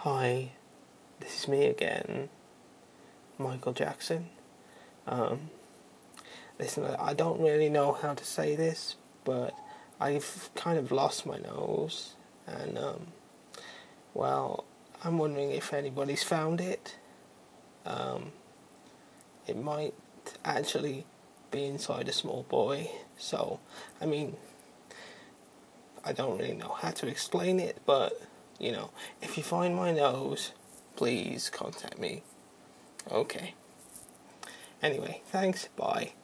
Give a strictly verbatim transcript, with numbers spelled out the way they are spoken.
Hi, this is me again, Michael Jackson. Um, listen, I don't really know how to say this, but I've kind of lost my nose, and um, well, I'm wondering if anybody's found it. Um, it might actually be inside a small boy, so, I mean, I don't really know how to explain it, but, you know, if you find my nose, please contact me. Okay. Anyway, thanks, bye.